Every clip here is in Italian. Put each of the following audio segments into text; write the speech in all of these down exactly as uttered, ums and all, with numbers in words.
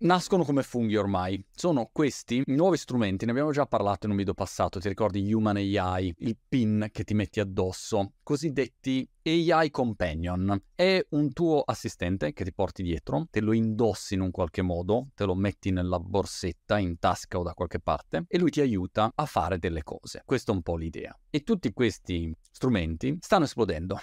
Nascono come funghi ormai. Sono questi nuovi strumenti, ne abbiamo già parlato in un video passato, ti ricordi Human A I, il pin che ti metti addosso, cosiddetti A I Companion. È un tuo assistente che ti porti dietro, te lo indossi in un qualche modo, te lo metti nella borsetta, in tasca o da qualche parte, e lui ti aiuta a fare delle cose. Questa è un po' l'idea. E tutti questi strumenti stanno esplodendo.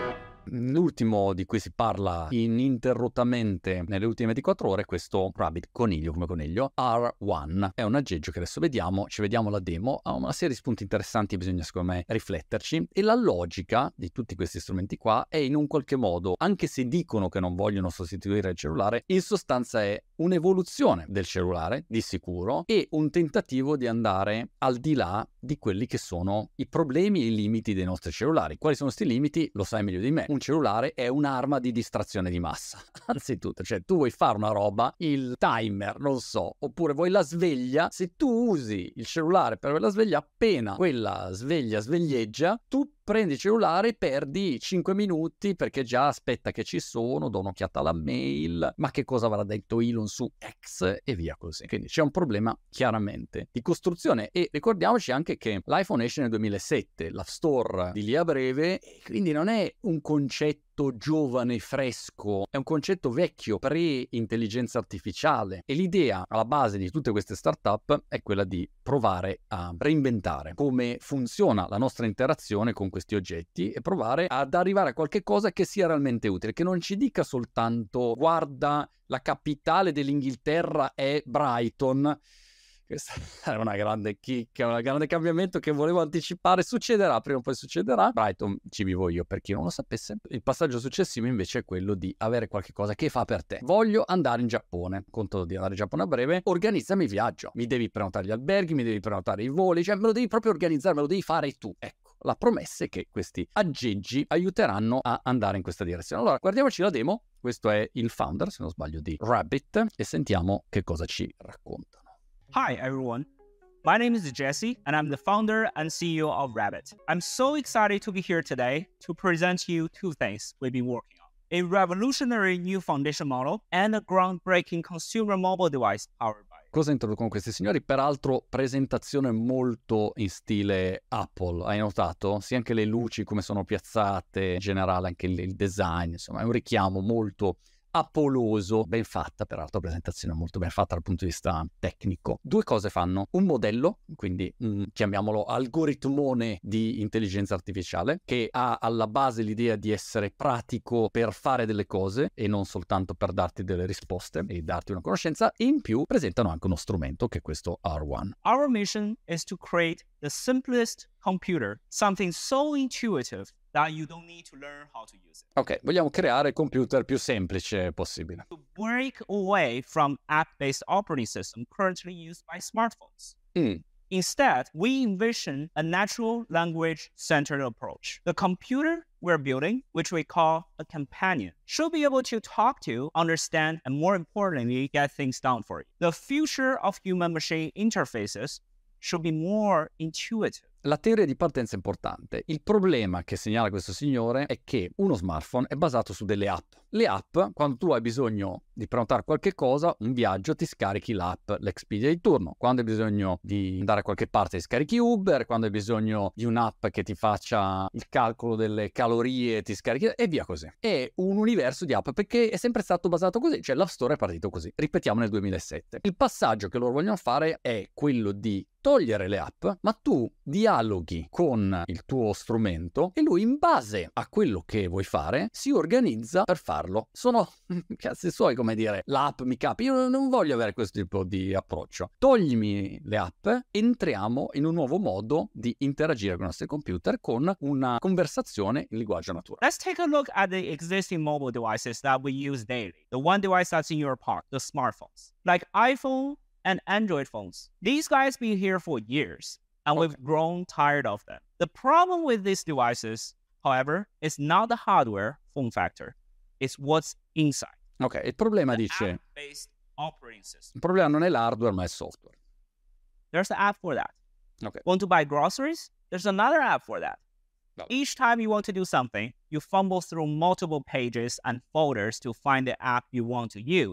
L'ultimo di cui si parla ininterrottamente nelle ultime ventiquattro ore è questo Rabbit, coniglio come coniglio, R uno. È un aggeggio che adesso vediamo, ci vediamo la demo, ha una serie di spunti interessanti, bisogna secondo me rifletterci, e la logica di tutti questi strumenti qua è in un qualche modo, anche se dicono che non vogliono sostituire il cellulare, in sostanza è un'evoluzione del cellulare, di sicuro, e un tentativo di andare al di là di quelli che sono i problemi e i limiti dei nostri cellulari. Quali sono questi limiti? Lo sai meglio di me. Un cellulare è un'arma di distrazione di massa, anzitutto, cioè tu vuoi fare una roba, il timer, non so, oppure vuoi la sveglia, se tu usi il cellulare per avere la sveglia, appena quella sveglia sveglieggia, tu prendi il cellulare e perdi cinque minuti perché già aspetta che ci sono, do un'occhiata alla mail, ma che cosa avrà detto Elon su X e via così. Quindi c'è un problema chiaramente di costruzione, e ricordiamoci anche che l'iPhone esce nel duemilasette, l'App Store di lì a breve, e quindi non è un concetto giovane, fresco, è un concetto vecchio, pre-intelligenza artificiale, e l'idea alla base di tutte queste startup è quella di provare a reinventare come funziona la nostra interazione con questi oggetti e provare ad arrivare a qualche cosa che sia realmente utile, che non ci dica soltanto guarda la capitale dell'Inghilterra è Brighton. Questa è una grande chicca, un grande cambiamento che volevo anticipare. Succederà, prima o poi succederà. Brighton ci vivo io, per chi non lo sapesse. Il passaggio successivo invece è quello di avere qualche cosa che fa per te. Voglio andare in Giappone, conto di andare in Giappone a breve, organizzami il viaggio. Mi devi prenotare gli alberghi, mi devi prenotare i voli, cioè me lo devi proprio organizzare, me lo devi fare tu. Ecco, la promessa è che questi aggeggi aiuteranno a andare in questa direzione. Allora, guardiamoci la demo. Questo è il founder, se non sbaglio, di Rabbit, e sentiamo che cosa ci raccontano. Hi, everyone. My name is Jesse, and I'm the founder and C E O of Rabbit. I'm so excited to be here today to present you two things we've been working on: a revolutionary new foundation model and a groundbreaking consumer mobile device powered by. Cosa introducono questi signori? Peraltro presentazione molto in stile Apple, hai notato? Sì, anche le luci come sono piazzate, in generale anche il, il design, insomma è un richiamo molto appoloso, ben fatta, peraltro presentazione molto ben fatta dal punto di vista tecnico. Due cose fanno: un modello, quindi un, chiamiamolo algoritmone di intelligenza artificiale, che ha alla base l'idea di essere pratico per fare delle cose e non soltanto per darti delle risposte e darti una conoscenza, e in più presentano anche uno strumento che è questo R uno. Our mission is to create the simplest computer, something so intuitive that you don't need to learn how to use it. Ok, vogliamo creare il computer più semplice possibile. To break away from app-based operating system currently used by smartphones. Mm. Instead, we envision a natural language-centered approach. The computer we're building, which we call a companion, should be able to talk to, understand, and more importantly, get things done for you. The future of human-machine interfaces should be more intuitive. La teoria di partenza è importante. Il problema che segnala questo signore è che uno smartphone è basato su delle app. Le app, quando tu hai bisogno di prenotare qualche cosa, un viaggio, ti scarichi l'app, l'Expedia di turno. Quando hai bisogno di andare a qualche parte, ti scarichi Uber. Quando hai bisogno di un'app che ti faccia il calcolo delle calorie, ti scarichi, e via così. È un universo di app perché è sempre stato basato così, cioè l'App Store è partito così. Ripetiamo, nel duemilasette. Il passaggio che loro vogliono fare è quello di togliere le app, ma tu dialoghi con il tuo strumento e lui, in base a quello che vuoi fare, si organizza per farlo. Sono cazzi suoi, come dire, l'app mi capi. Io non voglio avere questo tipo di approccio. Toglimi le app, entriamo in un nuovo modo di interagire con i nostri computer, con una conversazione in linguaggio naturale. Let's take a look at the existing mobile devices that we use daily. The one device that's in your pocket, the smartphones. Like iPhone and Android phones. These guys been here for years, and okay. we've grown tired of them. The problem with these devices, however, is not the hardware form factor. It's what's inside. Ok, il problema the dice... app-based operating system. Il problema non è l'hardware, ma è il software. There's an app for that. Okay. Want to buy groceries? There's another app for that. No. Each time you want to do something, you fumble through multiple pages and folders to find the app you want to use.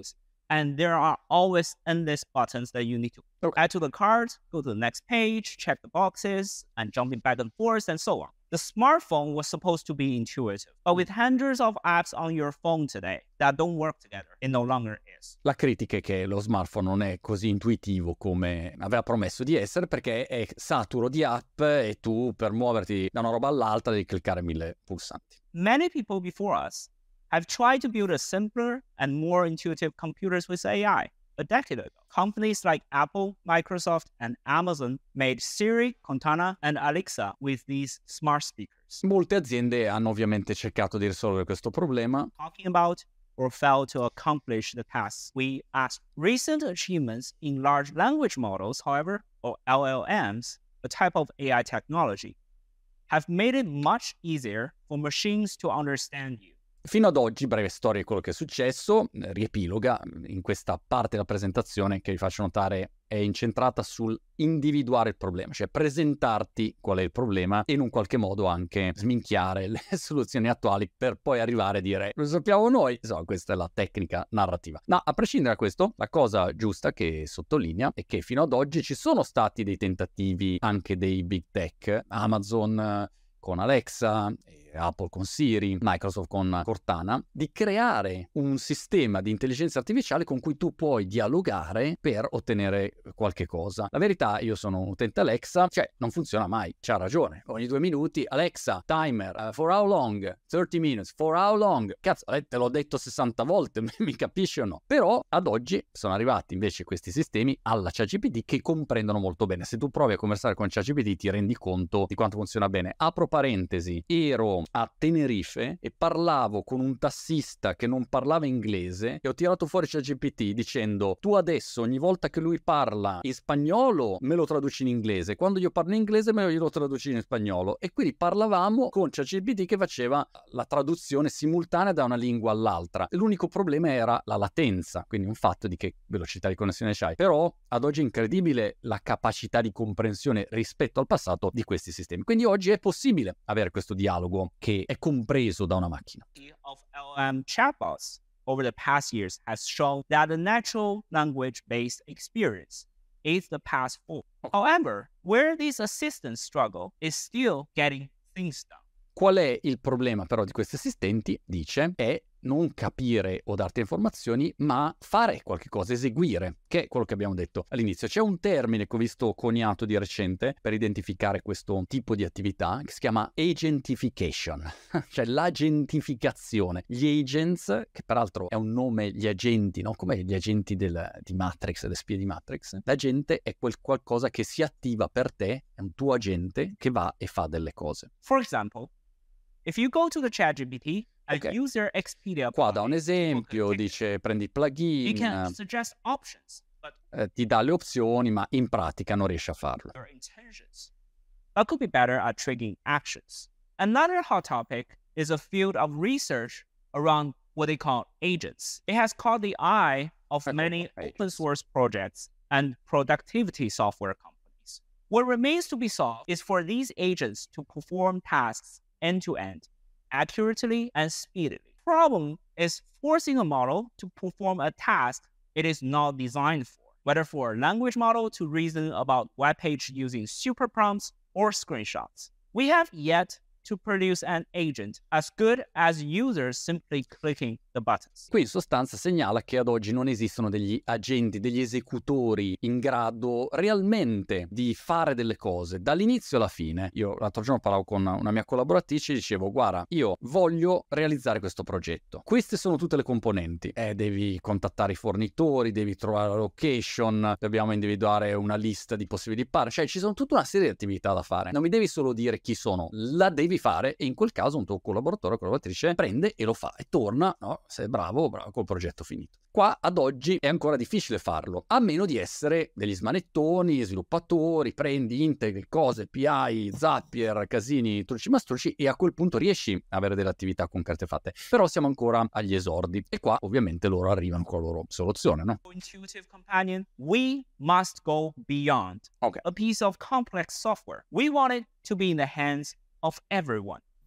And there are always endless buttons that you need to Okay. add to the cart, go to the next page, check the boxes, and jumping back and forth, and so on. The smartphone was supposed to be intuitive, but with hundreds of apps on your phone today that don't work together, it no longer is. La critica è che lo smartphone non è così intuitivo come aveva promesso di essere, perché è saturo di app e tu per muoverti da una roba all'altra devi cliccare mille pulsanti. Many people before us have tried to build a simpler and more intuitive computers with A I. A decade ago, companies like Apple, Microsoft, and Amazon made Siri, Cortana, and Alexa with these smart speakers. Molte aziende hanno ovviamente cercato di risolvere questo problema. Talking about or failed to accomplish the tasks we asked. Recent achievements in large language models, however, or L L Ms, a type of A I technology, have made it much easier for machines to understand you. Fino ad oggi, breve storia di quello che è successo, riepiloga, in questa parte della presentazione che vi faccio notare è incentrata sul individuare il problema, cioè presentarti qual è il problema e in un qualche modo anche sminchiare le soluzioni attuali per poi arrivare a dire lo sappiamo noi, insomma questa è la tecnica narrativa. Ma a prescindere da questo, la cosa giusta che sottolinea è che fino ad oggi ci sono stati dei tentativi anche dei big tech, Amazon con Alexa, Apple con Siri, Microsoft con Cortana, di creare un sistema di intelligenza artificiale con cui tu puoi dialogare per ottenere qualche cosa. La verità, io sono un utente Alexa, cioè non funziona mai, c'ha ragione. Ogni due minuti, Alexa, timer, uh, for how long? thirty minutes, for how long? Cazzo, te l'ho detto sessanta volte, mi capisci o no? Però ad oggi sono arrivati invece questi sistemi alla ChatGPT che comprendono molto bene. Se tu provi a conversare con ChatGPT ti rendi conto di quanto funziona bene. Apro parentesi, ero a Tenerife e parlavo con un tassista che non parlava inglese e ho tirato fuori ChatGPT dicendo tu adesso ogni volta che lui parla in spagnolo me lo traduci in inglese, quando io parlo in inglese me lo traduci in spagnolo, e quindi parlavamo con ChatGPT che faceva la traduzione simultanea da una lingua all'altra. L'unico problema era la latenza, quindi un fatto di che velocità di connessione c'hai, però ad oggi è incredibile la capacità di comprensione rispetto al passato di questi sistemi. Quindi oggi è possibile avere questo dialogo che è compreso da una macchina. Of L M chatbots over the past years has shown that the natural language-based experience is the path forward. However, where these assistants struggle is still getting things done. Qual è il problema però di questi assistenti? Dice, è non capire o darti informazioni, ma fare qualche cosa, eseguire, che è quello che abbiamo detto all'inizio. C'è un termine che ho visto coniato di recente per identificare questo tipo di attività che si chiama agentification, cioè l'agentificazione. Gli agents, che peraltro è un nome, gli agenti, no? Come gli agenti del, di Matrix, le spie di Matrix. L'agente è quel qualcosa che si attiva per te, è un tuo agente che va e fa delle cose. For example, if you go to the ChatGPT and Okay. use their Expedia Qua da un plugin, esempio, okay, dice prendi il you plugin, can suggest options, but eh, ti dà le opzioni, ma in pratica non riesce a farlo. their intentions. But could be better at triggering actions. Another hot topic is a field of research around what they call agents. It has caught the eye of Okay, many agents. open source projects and productivity software companies. What remains to be solved is for these agents to perform tasks end to end, accurately and speedily. Problem is forcing a model to perform a task it is not designed for, whether for a language model to reason about web page using super prompts or screenshots. We have yet to produce an agent as good as users simply clicking the buttons. Qui in sostanza segnala che ad oggi non esistono degli agenti, degli esecutori in grado realmente di fare delle cose dall'inizio alla fine. Io l'altro giorno parlavo con una mia collaboratrice e dicevo guarda, io voglio realizzare questo progetto, queste sono tutte le componenti, eh, devi contattare i fornitori, devi trovare la location, dobbiamo individuare una lista di possibili partner, cioè ci sono tutta una serie di attività da fare, non mi devi solo dire chi sono, la devi fare, e in quel caso un tuo collaboratore o collaboratrice prende e lo fa e torna, no? Se è bravo, bravo, col progetto finito. Qua ad oggi è ancora difficile farlo, a meno di essere degli smanettoni, sviluppatori, prendi, integri cose, A P I, Zapier, casini, trucci mastrucci, e a quel punto riesci a avere delle attività concrete fatte. Però siamo ancora agli esordi e qua ovviamente loro arrivano con la loro soluzione, no? Intuitive companion, we must go beyond Ok. a piece of complex software. We want it to be in the hands of everyone.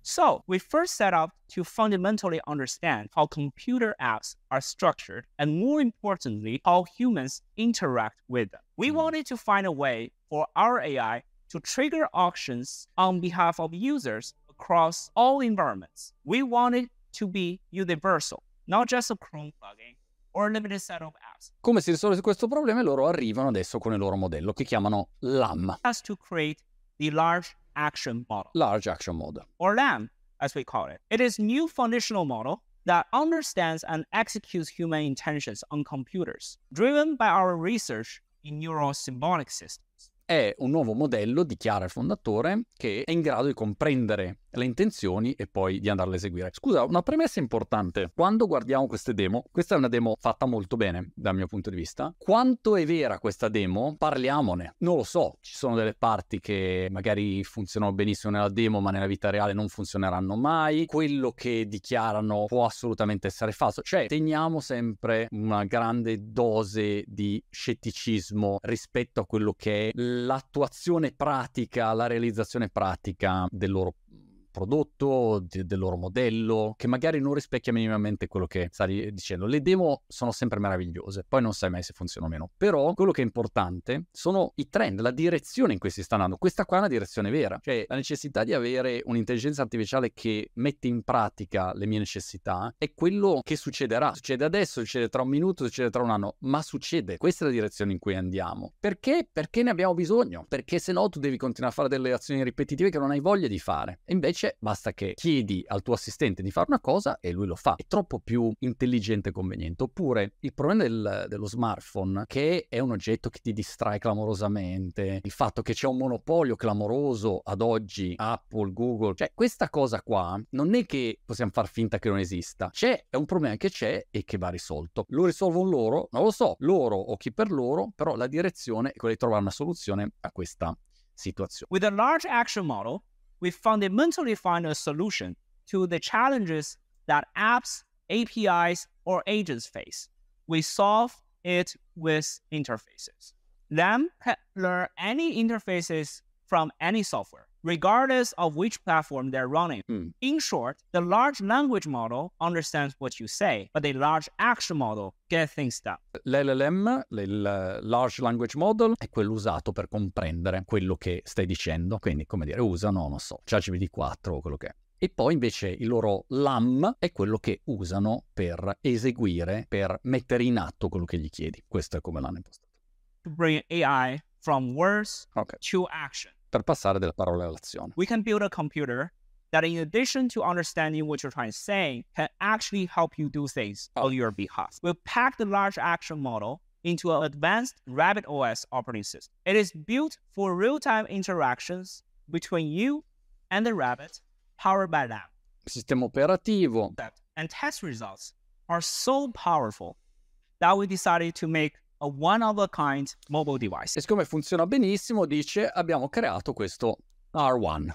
So we first set out to fundamentally understand how computer apps are structured and, more importantly, how humans interact with them. We Mm. wanted to find a way for our A I to trigger auctions on behalf of users across all environments. We wanted to be universal, not just a Chrome plugin or a limited set of apps. Come si risolve questo problema? E loro arrivano adesso con il loro modello che chiamano LAM, Has to create the large action model, Large Action Model. or LAM, as we call it. It is a new foundational model that understands and executes human intentions on computers, driven by our research in neural symbolic systems. È un nuovo modello, dichiara il fondatore, che è in grado di comprendere le intenzioni e poi di andarle a eseguire. Scusa, una premessa importante. Quando guardiamo queste demo, questa è una demo fatta molto bene dal mio punto di vista. Quanto è vera questa demo? Parliamone. Non lo so, ci sono delle parti che magari funzionano benissimo nella demo, ma nella vita reale non funzioneranno mai. Quello che dichiarano può assolutamente essere falso. Cioè, teniamo sempre una grande dose di scetticismo rispetto a quello che è l'attuazione pratica, la realizzazione pratica del loro prodotto, de- del loro modello, che magari non rispecchia minimamente quello che stavi dicendo. Le demo sono sempre meravigliose, poi non sai mai se funzionano o meno, però quello che è importante sono i trend, la direzione in cui si sta andando. Questa qua è una direzione vera, cioè la necessità di avere un'intelligenza artificiale che mette in pratica le mie necessità è quello che succederà. Succede adesso, succede tra un minuto, succede tra un anno, ma succede. Questa è la direzione in cui andiamo. Perché? Perché ne abbiamo bisogno, perché se no tu devi continuare a fare delle azioni ripetitive che non hai voglia di fare, e invece basta che chiedi al tuo assistente di fare una cosa e lui lo fa. È troppo più intelligente e conveniente. Oppure il problema del, dello smartphone, che è un oggetto che ti distrae clamorosamente, il fatto che c'è un monopolio clamoroso ad oggi, Apple, Google, cioè questa cosa qua non è che possiamo far finta che non esista. C'è, è un problema che c'è e che va risolto. Lo risolvono loro? Non lo so, loro o chi per loro, però la direzione è quella di trovare una soluzione a questa situazione. With a large action model, we fundamentally find a solution to the challenges that apps, A P Is, or agents face. We solve it with interfaces. LAM can learn any interfaces from any software, regardless of which platform they're running. Mm. In short, the large language model understands what you say, but the large action model gets things done. L'L L M, il Large Language Model, è quello usato per comprendere quello che stai dicendo. Quindi, come dire, usano, non so, ChatGPT quattro o quello che è. E poi invece il loro LAM è quello che usano per eseguire, per mettere in atto quello che gli chiedi. Questo è come l'hanno impostato. To bring A I from words Ok. to action. Per passare dalle parole all'azione. We can build a computer that, in addition to understanding what you're trying to say, can actually help you do things Oh. on your behalf. We'll pack the large action model into an advanced RabbitOS operating system. It is built for real-time interactions between you and the Rabbit, powered by LAM. Sistema operativo. And test results are so powerful that we decided to make a one-of-a-kind mobile device. E siccome funziona benissimo, dice, abbiamo creato questo R uno.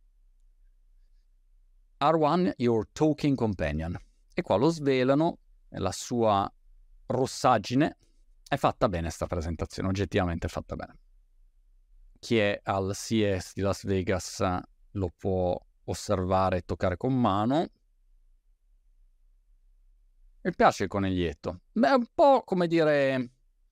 R uno, Your Talking Companion. E qua lo svelano, la sua rossaggine. È fatta bene sta presentazione, oggettivamente è fatta bene. Chi è al C E S di Las Vegas lo può osservare e toccare con mano. Mi piace il coniglietto. Beh, è un po' come dire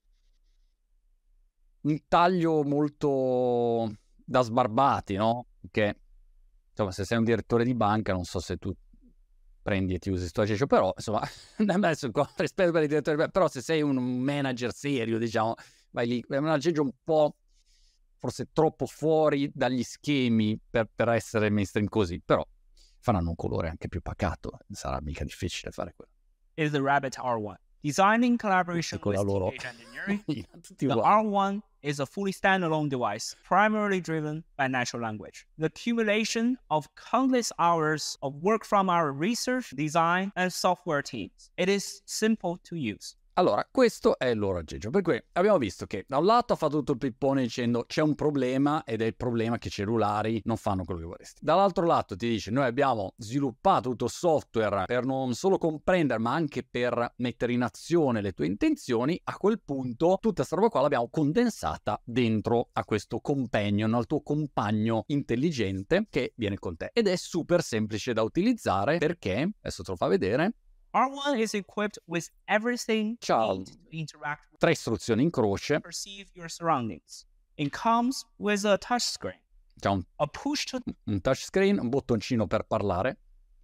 un taglio molto da sbarbati, no? Che insomma, se sei un direttore di banca, non so se tu prendi e ti usi sto aggeggio, però insomma, adesso con rispetto per i direttori di banca, però se sei un manager serio, diciamo, vai lì, è un aggeggio un po' forse troppo fuori dagli schemi per, per essere mainstream così, però faranno un colore anche più pacato, sarà mica difficile fare quello. Is the Rabbit R uno. Designed in collaboration Con with la loro- Teenage Engineering, Tutti the uguali. R uno is a fully standalone device, primarily driven by natural language. The accumulation of countless hours of work from our research, design, and software teams. It is simple to use. Allora, questo è il loro aggeggio, per cui abbiamo visto che da un lato ha fatto tutto il pippone dicendo c'è un problema ed è il problema che i cellulari non fanno quello che vorresti. Dall'altro lato ti dice noi abbiamo sviluppato tutto il software per non solo comprendere ma anche per mettere in azione le tue intenzioni. A quel punto tutta questa roba qua l'abbiamo condensata dentro a questo companion, al tuo compagno intelligente che viene con te ed è super semplice da utilizzare perché, adesso te lo fa vedere, R one is equipped with everything Ciao. needed to interact with tre istruzioni in croce, perceive your surroundings. It comes with a touchscreen, c'è un, a push to un touchscreen, un bottoncino per parlare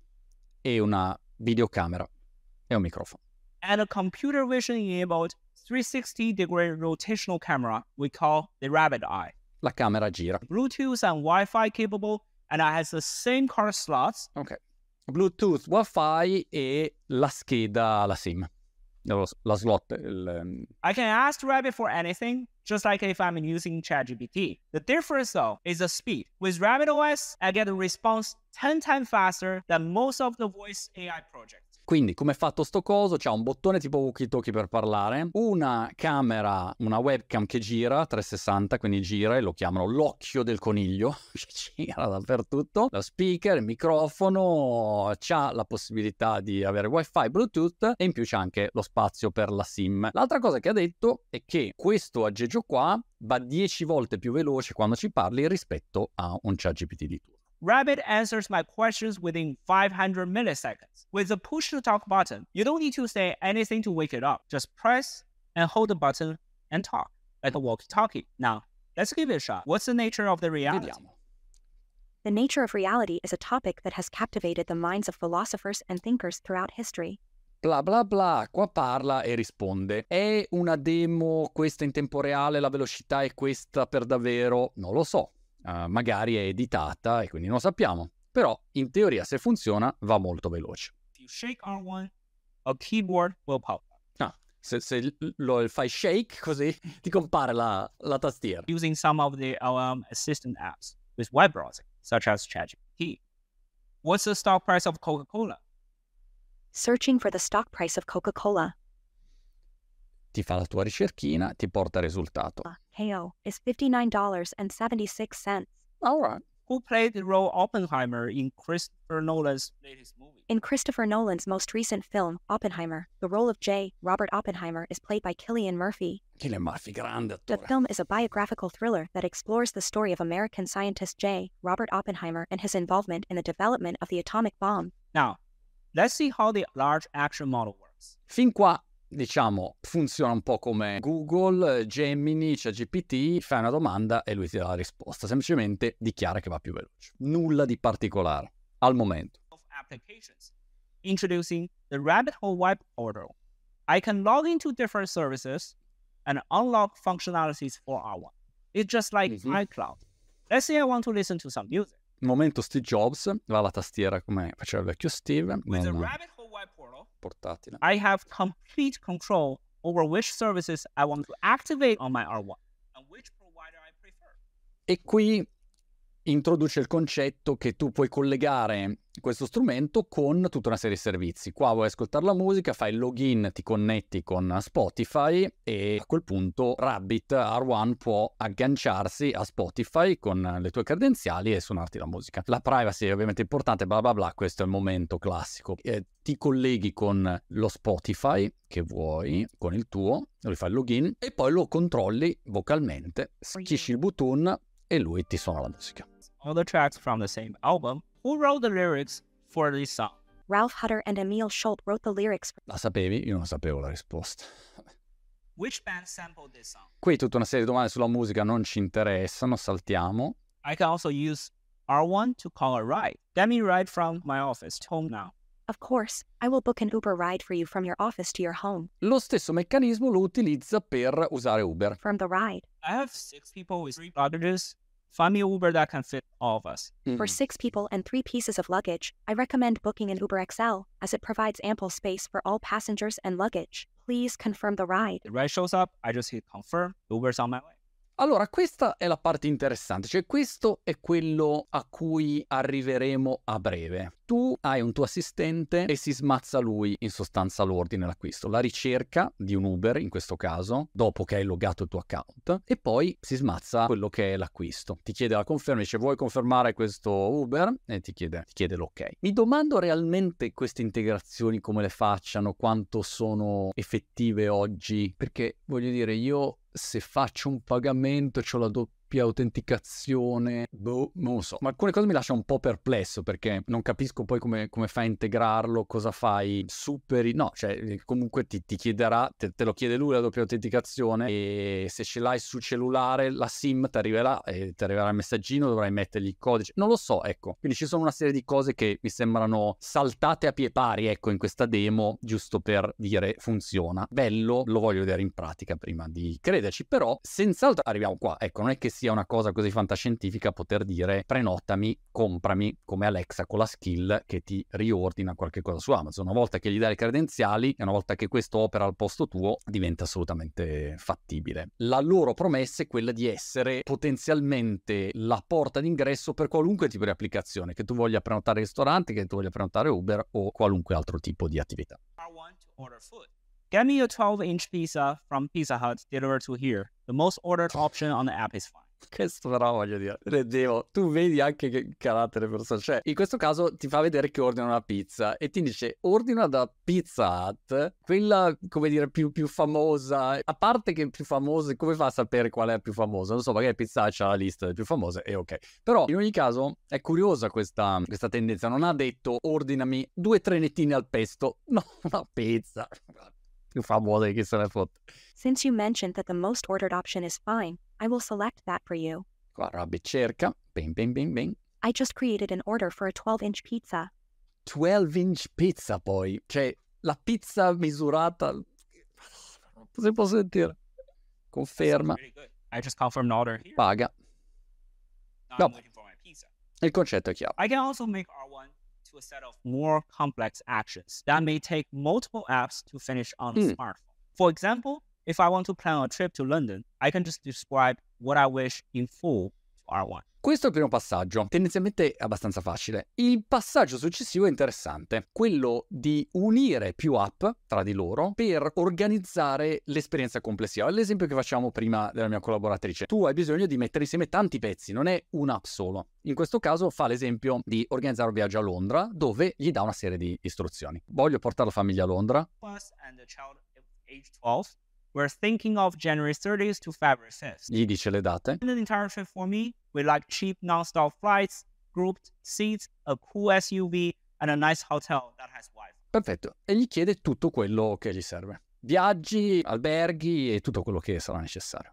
e una videocamera e un microfono. and a computer vision enabled three sixty degree rotational camera we call the rabbit eye. La camera gira. Bluetooth and Wi-Fi capable, and it has the same card slots. Ok. Bluetooth, Wi-Fi e la scheda, la SIM. Lo- La slot, il, I can ask Rabbit for anything, just like if I'm using ChatGPT. The difference, though, is the speed. With RabbitOS, I get a response ten times faster than most of the voice A I projects. Quindi, come è fatto sto coso? C'ha un bottone tipo walkie-talkie per parlare, una camera, una webcam che gira trecentosessanta, quindi gira e lo chiamano l'occhio del coniglio, che gira dappertutto, lo speaker, il microfono, c'ha la possibilità di avere wifi, bluetooth e in più c'è anche lo spazio per la SIM. L'altra cosa che ha detto è che questo aggeggio qua va dieci volte più veloce quando ci parli rispetto a un ChatGPT di turno. Rabbit answers my questions within five hundred milliseconds. With the push to talk button, you don't need to say anything to wake it up. Just press and hold the button and talk, like a walkie-talkie. Now, let's give it a shot. What's the nature of the reality? Vediamo. The nature of reality is a topic that has captivated the minds of philosophers and thinkers throughout history. Bla bla bla, qua parla e risponde. È una demo questa in tempo reale, la velocità è questa per davvero? Non lo so. Uh, magari è editata e quindi non lo sappiamo. Però in teoria se funziona va molto veloce. If you shake R one, a keyboard will pop up. Ah, se, se lo fai shake così ti compare la, la tastiera. Using some of the L M assistant apps with web browsing, such as ChatGPT. What's the stock price of Coca-Cola? Searching for the stock price of Coca-Cola, Ti fa la tua ricerchina, ti porta il risultato. K O, is fifty-nine dollars and seventy-six cents. Alright. Who played the role Oppenheimer in Christopher Nolan's latest movie? In Christopher Nolan's most recent film, Oppenheimer, the role of J. Robert Oppenheimer is played by Cillian Murphy. Cillian Murphy, grande The attore. film is a biographical thriller that explores the story of American scientist J. Robert Oppenheimer and his involvement in the development of the atomic bomb. Now, let's see how the large action model works. Fin qua, diciamo, funziona un po' come Google, Gemini, ChatGPT, fai una domanda e lui ti dà la risposta. Semplicemente dichiara che va più veloce. Nulla di particolare, al momento. Of applications. Introducing the Rabbit Hole Web Portal. I can log into different services and unlock functionalities for R one. It's just like Mhm. iCloud. Let's say I want to listen to some music. Momento Steve Jobs, va alla tastiera come faceva il vecchio Steve, With the non Rabbit Hole Web Portal, portatile. I have complete control over which services I want to activate on my R one and which provider I prefer. E qui introduce il concetto che tu puoi collegare questo strumento con tutta una serie di servizi. Qua vuoi ascoltare la musica, fai il login, ti connetti con Spotify e a quel punto Rabbit R uno può agganciarsi a Spotify con le tue credenziali e suonarti la musica. La privacy è ovviamente importante, bla bla bla, questo è il momento classico. Eh, ti colleghi con lo Spotify che vuoi, con il tuo, lui fa il login e poi lo controlli vocalmente, schisci il button e lui ti suona la musica. All the tracks from the same album. Who wrote the lyrics for this song? Ralph Hutter and Emil Schult wrote the lyrics. La sapevi? Io non sapevo la risposta. Which band sampled this song? Qui tutta una serie di domande sulla musica non ci interessano, saltiamo. I can also use R one to call a ride. Get me a ride from my office to home now. Of course, I will book an Uber ride for you from your office to your home. Lo stesso meccanismo lo utilizza per usare Uber. From the ride. I have six people with three luggages. Find me an Uber that can fit all of us. For six people and three pieces of luggage, I recommend booking an Uber X L, as it provides ample space for all passengers and luggage. Please confirm the ride. The ride shows up, I just hit confirm. The Uber's on my way. Allora, questa è la parte interessante, cioè questo è quello a cui arriveremo a breve. Tu hai un tuo assistente e si smazza lui in sostanza l'ordine l'acquisto, la ricerca di un Uber in questo caso, dopo che hai loggato il tuo account, e poi si smazza quello che è l'acquisto. Ti chiede la conferma, dice vuoi confermare questo Uber? E ti chiede, ti chiede l'ok. Mi domando realmente queste integrazioni come le facciano, quanto sono effettive oggi, perché voglio dire io se faccio un pagamento c'ho la doppia autenticazione, boh, non lo so, ma alcune cose mi lasciano un po' perplesso perché non capisco poi come, come fai a integrarlo, cosa fai, superi, no, cioè comunque ti, ti chiederà, te, te lo chiede lui la doppia autenticazione e se ce l'hai su cellulare la SIM ti arriverà e ti arriverà il messaggino, dovrai mettergli il codice, non lo so, ecco, quindi ci sono una serie di cose che mi sembrano saltate a pie pari, ecco, in questa demo, giusto per dire funziona, bello, lo voglio vedere in pratica prima di crederci, però senz'altro arriviamo qua, ecco, non è che sia una cosa così fantascientifica poter dire prenotami, comprami come Alexa con la skill che ti riordina qualche cosa su Amazon. Una volta che gli dai le credenziali e una volta che questo opera al posto tuo diventa assolutamente fattibile. La loro promessa è quella di essere potenzialmente la porta d'ingresso per qualunque tipo di applicazione, che tu voglia prenotare ristoranti, che tu voglia prenotare Uber o qualunque altro tipo di attività. I want to order food. Get me a twelve inch pizza from Pizza Hut delivered to here. The most ordered option on the app is fine. Questo però voglio dire, Devo, tu vedi anche che carattere persona, cioè in questo caso ti fa vedere che ordina una pizza e ti dice ordina da Pizza Hut, quella come dire più, più famosa, a parte che è più famosa, come fa a sapere qual è la più famosa? Non so, magari Pizza Hut c'ha la lista delle più famose e ok, però in ogni caso è curiosa questa, questa tendenza, non ha detto ordinami due trenettini al pesto, no, una pizza più famosa di chi se ne fotte. Since you mentioned that the most ordered option is fine, I will select that for you. Qua Rabbit cerca, bing bing bing bing. I just created an order for a twelve inch pizza. twelve inch pizza poi, cioè la pizza misurata, non si può sentire. Conferma, Really good. I just confirmed order here. paga. Now No. I'm waiting for my pizza. Il concetto è chiaro. I can also make R one to a set of more complex actions that may take multiple apps to finish on a Hmm. smartphone. For example, if I want to plan a trip to London, I can just describe what I wish in full to R one. Questo è il primo passaggio, tendenzialmente abbastanza facile. Il passaggio successivo è interessante, quello di unire più app tra di loro per organizzare l'esperienza complessiva. L'esempio che facciamo prima della mia collaboratrice. Tu hai bisogno di mettere insieme tanti pezzi, non è un'app solo. In questo caso fa l'esempio di organizzare un viaggio a Londra dove gli dà una serie di istruzioni. Voglio portare la famiglia a Londra. Plus, and the child age twelve, we're thinking of January thirtieth to February fifth. Gli dice le date. And the entire trip for me, we like cheap non-stop flights, grouped seats, a cool S U V, and a nice hotel that has Wi-Fi. Perfetto. E gli chiede tutto quello che gli serve. Viaggi, alberghi e tutto quello che sarà necessario.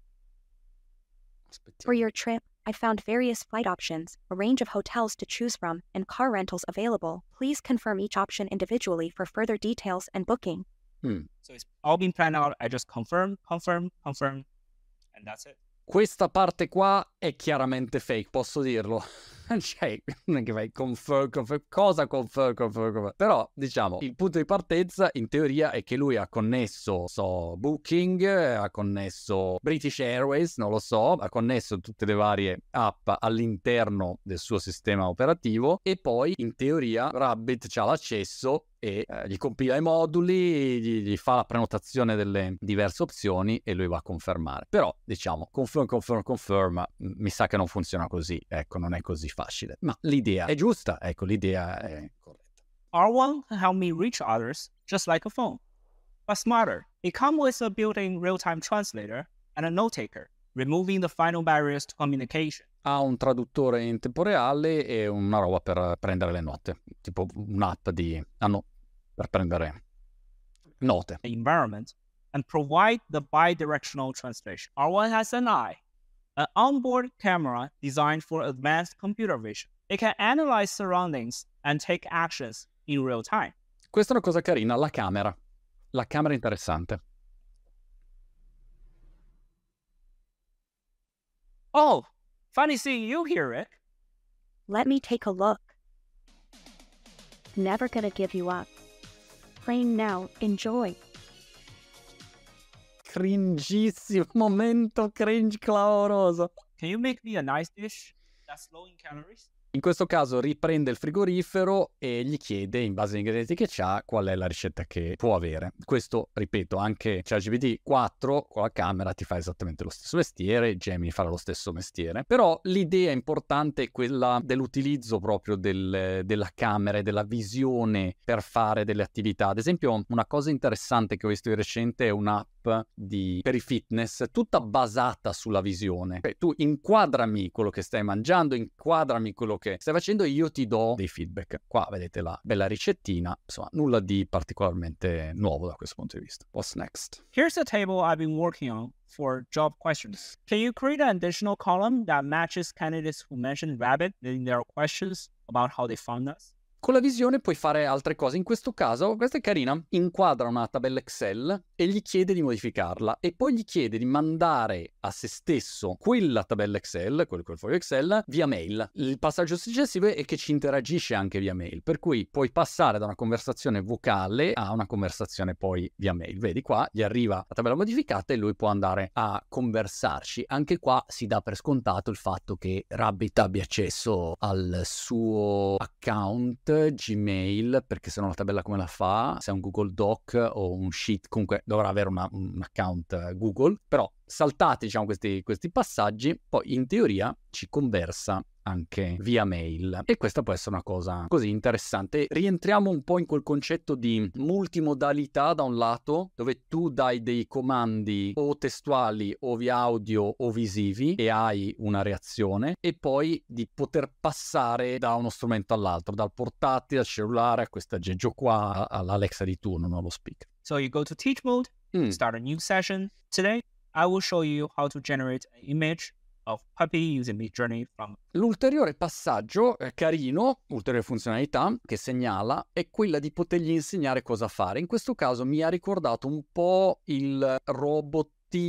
Aspettiamo. For your trip, I found various flight options, a range of hotels to choose from, and car rentals available. Please confirm each option individually for further details and booking. Mm. So it's all been planned out. I just confirm, confirm, confirm, and that's it. Questa parte qua è chiaramente fake, posso dirlo. Cioè, non è che fai confirm, confirm, cosa confirm, confirm, confirm. Però, diciamo, il punto di partenza in teoria è che lui ha connesso, so, Booking, ha connesso British Airways, non lo so, ha connesso tutte le varie app all'interno del suo sistema operativo e poi, in teoria, Rabbit c'ha l'accesso e eh, gli compila i moduli, gli, gli fa la prenotazione delle diverse opzioni e lui va a confermare. Però, diciamo, confirm, confirm, confirm, m- mi sa che non funziona così, ecco, non è così facile. Ma l'idea è giusta, ecco, l'idea è corretta. R one can help me reach others just like a phone, but smarter. It comes with a built-in real-time translator and a note-taker, removing the final barriers to communication. Ha un traduttore in tempo reale e una roba per prendere le note, tipo un'app di... ah no, per prendere note. The environment and provide the bi-directional translation. R one has an eye, an onboard camera designed for advanced computer vision. It can analyze surroundings and take actions in real time. Questa è una cosa carina, la camera. La camera è interessante. Oh, funny seeing you here, Rick. Let me take a look. Never gonna give you up. Playing now, enjoy. cringissimo, momento cringe clamoroso. Can you make me a nice dish that's low in calories? In questo caso riprende il frigorifero e gli chiede, in base agli ingredienti che c'ha, qual è la ricetta che può avere. Questo, ripeto, anche ChatGPT quattro con la camera ti fa esattamente lo stesso mestiere, Gemini farà lo stesso mestiere. Però l'idea importante è quella dell'utilizzo proprio del, della camera e della visione per fare delle attività. Ad esempio, una cosa interessante che ho visto di recente è un'app di, per i fitness, tutta basata sulla visione. Cioè, tu inquadrami quello che stai mangiando, inquadrami quello che stai facendo e io ti do dei feedback. Qua vedete la bella ricettina, insomma nulla di particolarmente nuovo da questo punto di vista. What's next? Here's a table I've been working on for job questions. Can you create an additional column that matches candidates who mentioned rabbit in their questions about how they found us? Con la visione puoi fare altre cose. In questo caso, questa è carina, inquadra una tabella Excel e gli chiede di modificarla e poi gli chiede di mandare a se stesso quella tabella Excel, quel, quel foglio Excel, via mail. Il passaggio successivo è che ci interagisce anche via mail, per cui puoi passare da una conversazione vocale a una conversazione poi via mail. Vedi qua, gli arriva la tabella modificata e lui può andare a conversarci. Anche qua si dà per scontato il fatto che Rabbit abbia accesso al suo account Gmail, perché se no la tabella come la fa? Se è un Google Doc o un Sheet, comunque dovrà avere una, un account Google. Però saltate, diciamo, questi, questi passaggi, poi in teoria ci conversa anche via mail e questa può essere una cosa così interessante. Rientriamo un po' in quel concetto di multimodalità da un lato, dove tu dai dei comandi o testuali o via audio o visivi e hai una reazione, e poi di poter passare da uno strumento all'altro, dal portatile al cellulare a questo aggeggio qua, all'Alexa di turno, non lo speaker. So you go to teach mode, Mm. start a new session. Today, I will show you how to generate an image of puppy using Midjourney from. L'ulteriore passaggio eh, carino, ulteriore funzionalità che segnala è quella di potergli insegnare cosa fare. In questo caso mi ha ricordato un po' il robot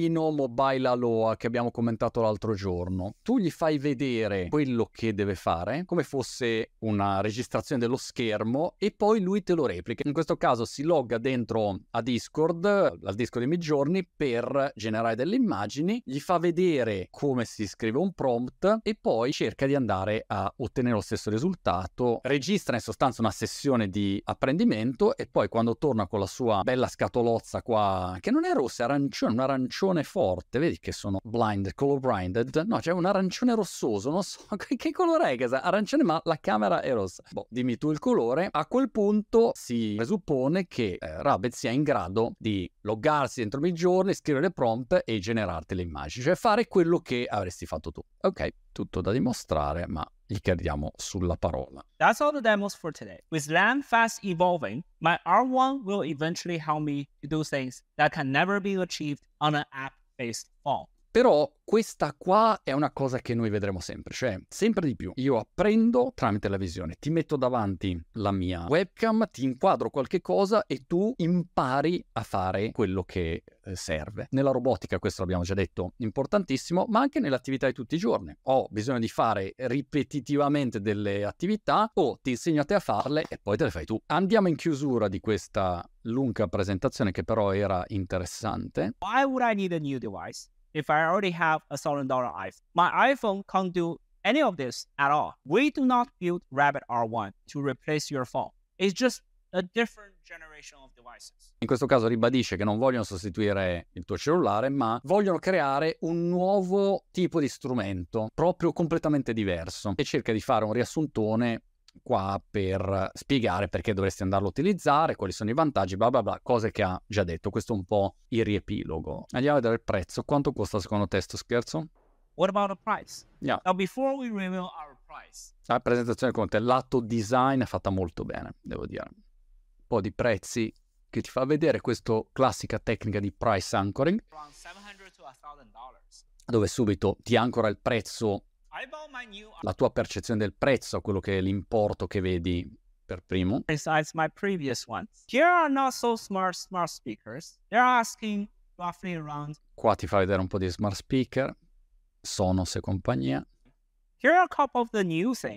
Mobile Aloha che abbiamo commentato l'altro giorno. Tu gli fai vedere quello che deve fare come fosse una registrazione dello schermo e poi lui te lo replica. In questo caso si logga dentro a Discord, al Discord di Midjourney, per generare delle immagini, gli fa vedere come si scrive un prompt e poi cerca di andare a ottenere lo stesso risultato. Registra in sostanza una sessione di apprendimento e poi quando torna con la sua bella scatolozza qua, che non è rossa, è arancione, un arancione forte, vedi che sono blind, color blinded, no, c'è un arancione rossoso, non so che colore è, arancione, ma la camera è rossa. Boh, dimmi tu il colore. A quel punto si presuppone che eh, Rabbit sia in grado di loggarsi dentro Midjourney, scrivere prompt e generarti le immagini, cioè fare quello che avresti fatto tu. Ok, tutto da dimostrare, ma gli crediamo sulla parola. That's all the demos for today. With Lam fast evolving, my R one will eventually help me to do things that can never be achieved on an app-based phone. Però questa qua è una cosa che noi vedremo sempre, cioè sempre di più. Io apprendo tramite la visione, ti metto davanti la mia webcam, ti inquadro qualche cosa e tu impari a fare quello che eh, serve. Nella robotica, questo l'abbiamo già detto, importantissimo, ma anche nelle attività di tutti i giorni. Ho bisogno di fare ripetitivamente delle attività, o ti insegno a te a farle e poi te le fai tu. Andiamo in chiusura di questa lunga presentazione che però era interessante. Why would I need a new device if I already have a thousand dollar iPhone? My iPhone can't do any of this at all. We do not build Rabbit R one to replace your phone. It's just a different generation of devices. In questo caso ribadisce che non vogliono sostituire il tuo cellulare, ma vogliono creare un nuovo tipo di strumento, proprio completamente diverso, e cerca di fare un riassuntone qua per spiegare perché dovresti andarlo a utilizzare, quali sono i vantaggi, bla bla bla, cose che ha già detto. Questo è un po' il riepilogo. Andiamo a vedere il prezzo. Quanto costa secondo te sto scherzo? What about the price? Yeah. Now, before we reveal our price, La presentazione con te, lato design è fatta molto bene, devo dire. Un po' di prezzi che ti fa vedere questa classica tecnica di price anchoring, around seven hundred to one thousand dollars. dove subito ti ancora il prezzo, I bought my new la tua percezione del prezzo, quello che è l'importo che vedi per primo. besides my previous ones. Here are not so smart smart speakers. They're asking roughly around. Qua ti fa vedere un po' di smart speaker, Sonos e compagnia. Here are a couple of the new things.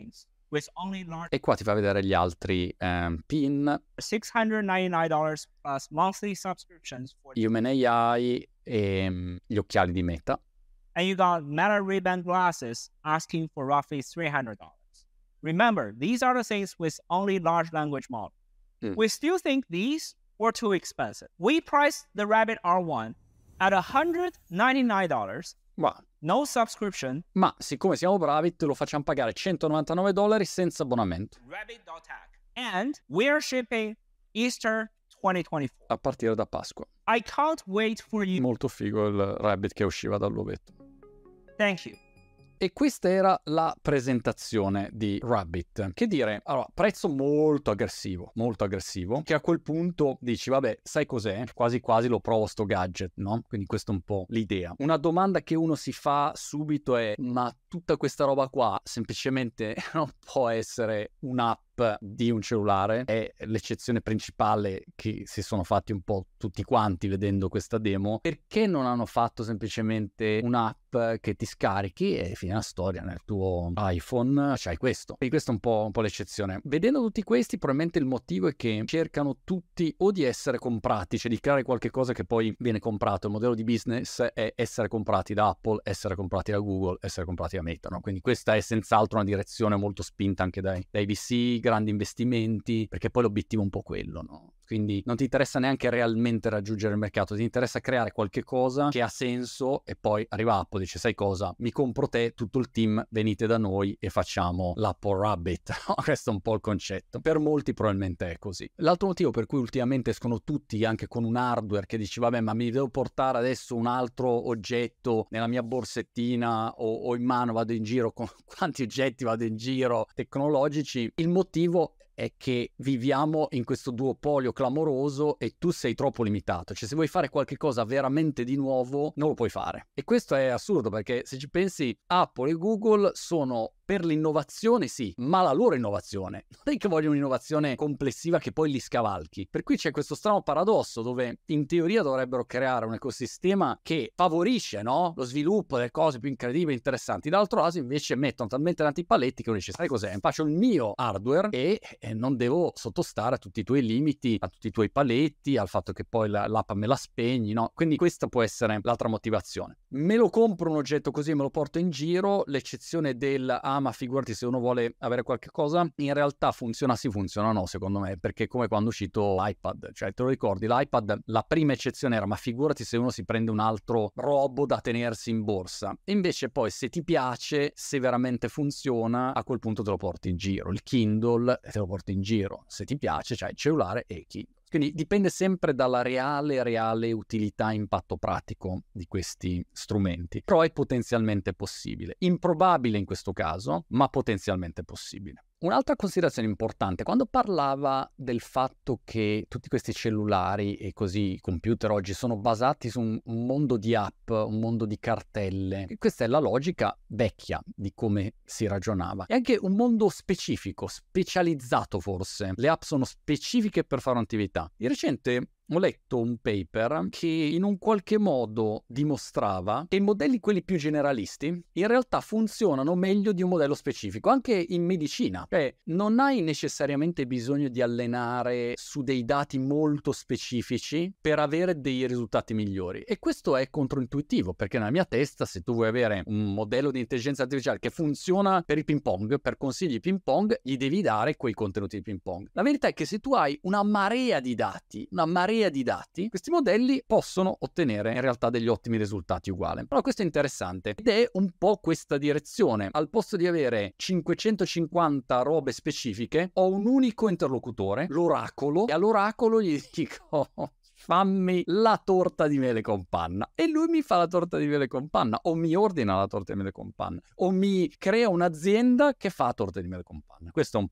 with only large E qua ti fa vedere gli altri ehm, pin, six hundred ninety-nine dollars plus monthly subscriptions for Human A I e mm, gli occhiali di Meta. and you got Meta Ray-Ban glasses asking for roughly three hundred dollars. Remember, these are the things with only large language model. Mm. We still think these were too expensive. We priced the Rabbit R one at one hundred ninety-nine dollars, Ma, no subscription, ma siccome siamo bravi te lo facciamo pagare centonovantanove dollari senza abbonamento, Rabbit dot tech. And we're shipping Easter twenty twenty-four. a partire da Pasqua. I can't wait for you. Molto figo il Rabbit che usciva dall'ovetto. Thank you. E questa era la presentazione di Rabbit. Che dire? Allora, prezzo molto aggressivo, molto aggressivo, che a quel punto dici, vabbè, sai cos'è? Quasi quasi lo provo sto gadget, no? Quindi questa è un po' l'idea. Una domanda che uno si fa subito è, ma tutta questa roba qua semplicemente non può essere un'app di un cellulare? È l'eccezione principale che si sono fatti un po' tutti quanti vedendo questa demo. Perché non hanno fatto semplicemente un'app che ti scarichi e fine la storia, nel tuo iPhone c'hai questo? E questa è un po', un po' l'eccezione. Vedendo tutti questi, probabilmente il motivo è che cercano tutti o di essere comprati, cioè di creare qualche cosa che poi viene comprato. Il modello di business è essere comprati da Apple, essere comprati da Google, essere comprati da Meta, no? Quindi questa è senz'altro una direzione molto spinta anche dai, dai V C, grandi investimenti, perché poi l'obiettivo è un po' quello, no? Quindi non ti interessa neanche realmente raggiungere il mercato, ti interessa creare qualche cosa che ha senso e poi arriva Apple e dice, sai cosa, mi compro te, tutto il team, venite da noi e facciamo l'Apple Rabbit. Questo è un po' il concetto. Per molti probabilmente è così. L'altro motivo per cui ultimamente escono tutti anche con un hardware che dici, vabbè, ma mi devo portare adesso un altro oggetto nella mia borsettina o, o in mano, vado in giro con quanti oggetti vado in giro tecnologici, il motivo è che viviamo in questo duopolio clamoroso e tu sei troppo limitato. Cioè, se vuoi fare qualche cosa veramente di nuovo, non lo puoi fare. E questo è assurdo, perché se ci pensi, Apple e Google sono per l'innovazione, sì, ma la loro innovazione non è che vogliono un'innovazione complessiva che poi li scavalchi. Per cui c'è questo strano paradosso dove in teoria dovrebbero creare un ecosistema che favorisce, no? Lo sviluppo delle cose più incredibili e interessanti. Dall'altro lato invece mettono talmente tanti paletti che uno dice, sai cos'è? Faccio il mio hardware e, e non devo sottostare a tutti i tuoi limiti, a tutti i tuoi paletti, al fatto che poi la, l'app me la spegni, no? Quindi questa può essere l'altra motivazione. Me lo compro un oggetto così e me lo porto in giro, l'eccezione del ah ma figurati se uno vuole avere qualche cosa, in realtà funziona sì, funziona no, secondo me, perché è come quando è uscito l'iPad, cioè te lo ricordi, l'iPad, la prima eccezione era ma figurati se uno si prende un altro robo da tenersi in borsa, e invece poi se ti piace, se veramente funziona, a quel punto te lo porti in giro, il Kindle te lo porti in giro, se ti piace c'hai il cellulare e il Kindle. Quindi dipende sempre dalla reale, reale utilità, impatto pratico di questi strumenti. Però è potenzialmente possibile. Improbabile in questo caso, ma potenzialmente possibile. Un'altra considerazione importante, quando parlava del fatto che tutti questi cellulari e così i computer oggi sono basati su un, un mondo di app, un mondo di cartelle, questa è la logica vecchia di come si ragionava. È anche un mondo specifico, specializzato forse. Le app sono specifiche per fare un'attività. Di recente ho letto un paper che in un qualche modo dimostrava che i modelli quelli più generalisti in realtà funzionano meglio di un modello specifico, anche in medicina. Cioè, non hai necessariamente bisogno di allenare su dei dati molto specifici per avere dei risultati migliori. E questo è controintuitivo, perché nella mia testa, se tu vuoi avere un modello di intelligenza artificiale che funziona per il ping pong, per consigli di ping pong, gli devi dare quei contenuti di ping pong. La verità è che se tu hai una marea di dati, una marea di dati, questi modelli possono ottenere in realtà degli ottimi risultati uguali. Però questo è interessante ed è un po' questa direzione. Al posto di avere cinquecentocinquanta robe specifiche, ho un unico interlocutore, l'oracolo, e all'oracolo gli dico fammi la torta di mele con panna, e lui mi fa la torta di mele con panna, o mi ordina la torta di mele con panna, o mi crea un'azienda che fa torta di mele con panna. Questo è un po'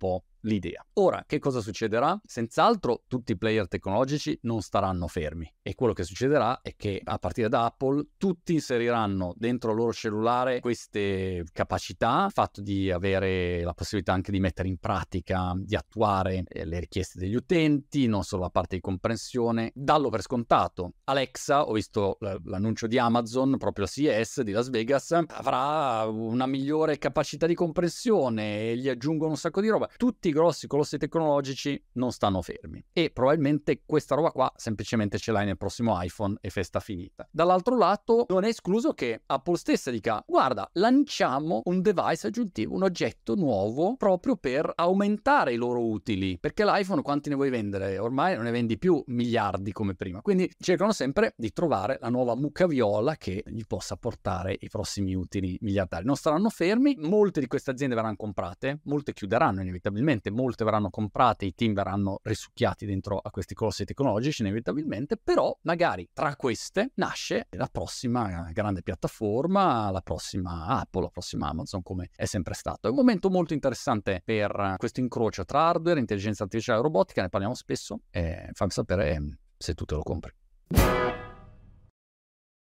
l'idea. Ora, che cosa succederà? Senz'altro tutti i player tecnologici non staranno fermi, e quello che succederà è che a partire da Apple tutti inseriranno dentro il loro cellulare queste capacità, il fatto di avere la possibilità anche di mettere in pratica, di attuare eh, le richieste degli utenti, non solo la parte di comprensione. Dallo per scontato, Alexa, ho visto l- l'annuncio di Amazon proprio a C E S di Las Vegas, avrà una migliore capacità di comprensione e gli aggiungono un sacco di roba. Tutti i grossi colossi tecnologici non stanno fermi, e probabilmente questa roba qua semplicemente ce l'hai nel prossimo iPhone e festa finita. Dall'altro lato, non è escluso che Apple stessa dica: guarda, lanciamo un device aggiuntivo, un oggetto nuovo proprio per aumentare i loro utili, perché l'iPhone quanti ne vuoi vendere? Ormai non ne vendi più miliardi come prima, quindi cercano sempre di trovare la nuova mucca viola che gli possa portare i prossimi utili miliardari. Non staranno fermi, molte di queste aziende verranno comprate, molte chiuderanno inevitabilmente, molte verranno comprate, i team verranno risucchiati dentro a questi colossi tecnologici inevitabilmente, però magari tra queste nasce la prossima grande piattaforma, la prossima Apple, la prossima Amazon, come è sempre stato. È un momento molto interessante per questo incrocio tra hardware, intelligenza artificiale e robotica, ne parliamo spesso, e fammi sapere se tu te lo compri.